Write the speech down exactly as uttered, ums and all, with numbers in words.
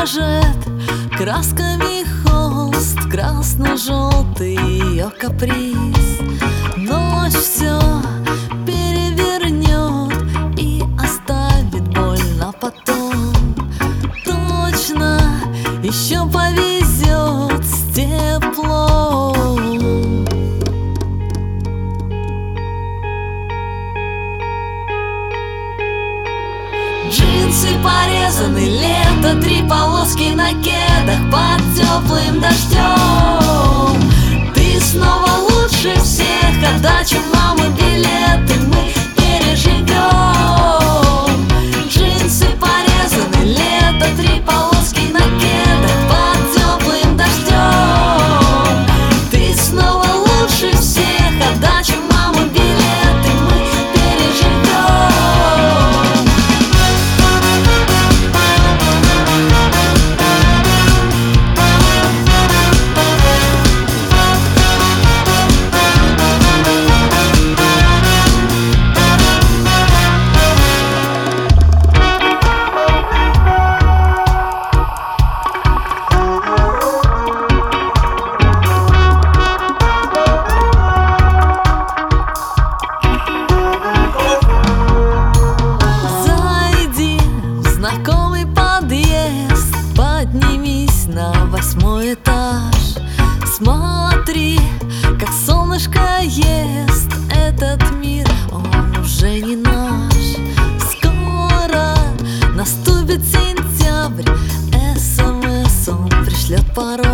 мажет красками холст, красно-желтый ее каприз. Ночь все перевернет и оставит боль на потом. Точно еще повезет с теплом. Джинсы порезаны, лето, три полоски на кедах под теплым дождем. Ты снова лучше всех, отдачу мамы, билеты мы переживем. Джинсы порезаны, лето, три полоски на кедах под теплым дождем. Ты снова лучше всех, отдачу мамы, билеты мы переживем. Знакомый подъезд, поднимись на восьмой этаж. Смотри, как солнышко ест этот мир, он уже не наш. Скоро наступит сентябрь, СМС он пришлет пароль.